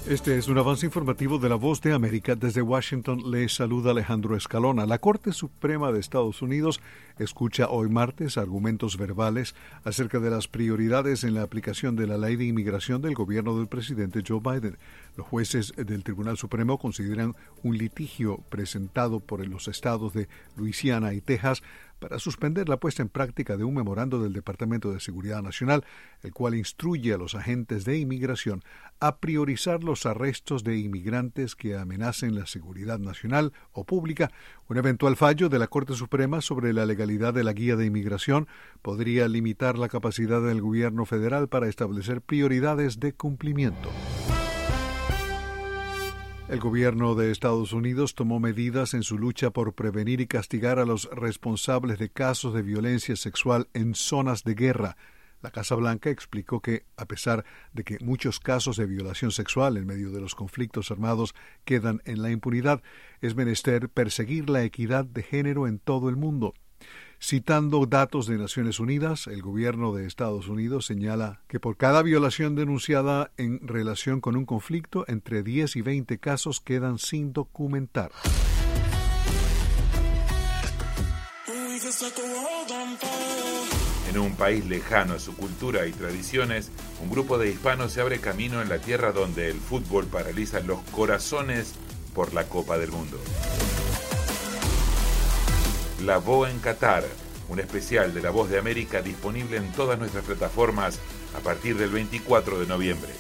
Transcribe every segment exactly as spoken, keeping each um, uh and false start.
Este es un avance informativo de La Voz de América. Desde Washington le saluda Alejandro Escalona. La Corte Suprema de Estados Unidos escucha hoy martes argumentos verbales acerca de las prioridades en la aplicación de la ley de inmigración del gobierno del presidente Joe Biden. Los jueces del Tribunal Supremo consideran un litigio presentado por los estados de Luisiana y Texas para suspender la puesta en práctica de un memorando del Departamento de Seguridad Nacional, el cual instruye a los agentes de inmigración a priorizar los arrestos de inmigrantes que amenacen la seguridad nacional o pública. Un eventual fallo de la Corte Suprema sobre la legalidad de la guía de inmigración podría limitar la capacidad del gobierno federal para establecer prioridades de cumplimiento. El gobierno de Estados Unidos tomó medidas en su lucha por prevenir y castigar a los responsables de casos de violencia sexual en zonas de guerra. La Casa Blanca explicó que, a pesar de que muchos casos de violación sexual en medio de los conflictos armados quedan en la impunidad, es menester perseguir la equidad de género en todo el mundo. Citando datos de Naciones Unidas, el gobierno de Estados Unidos señala que por cada violación denunciada en relación con un conflicto, entre diez y veinte casos quedan sin documentar. En un país lejano a su cultura y tradiciones, un grupo de hispanos se abre camino en la tierra donde el fútbol paraliza los corazones por la Copa del Mundo. La Boa en Qatar, un especial de La Voz de América disponible en todas nuestras plataformas a partir del veinticuatro de noviembre.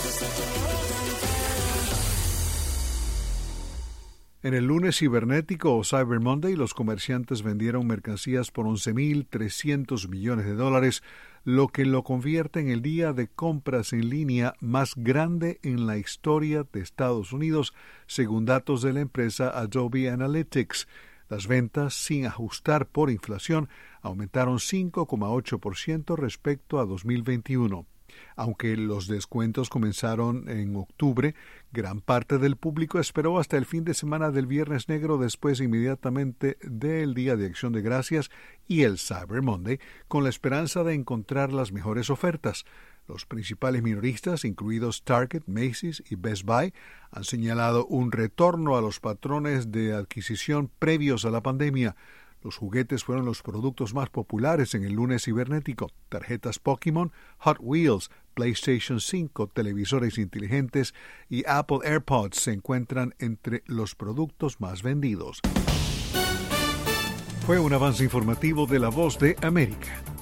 En el lunes cibernético o Cyber Monday, los comerciantes vendieron mercancías por once mil trescientos millones de dólares, lo que lo convierte en el día de compras en línea más grande en la historia de Estados Unidos, según datos de la empresa Adobe Analytics. Las ventas, sin ajustar por inflación, aumentaron cinco coma ocho por ciento respecto a dos mil veintiuno. Aunque los descuentos comenzaron en octubre, gran parte del público esperó hasta el fin de semana del Viernes Negro después inmediatamente del Día de Acción de Gracias y el Cyber Monday, con la esperanza de encontrar las mejores ofertas. Los principales minoristas, incluidos Target, Macy's y Best Buy, han señalado un retorno a los patrones de adquisición previos a la pandemia. Los juguetes fueron los productos más populares en el lunes cibernético. Tarjetas Pokémon, Hot Wheels, PlayStation cinco, televisores inteligentes y Apple AirPods se encuentran entre los productos más vendidos. Fue un avance informativo de La Voz de América.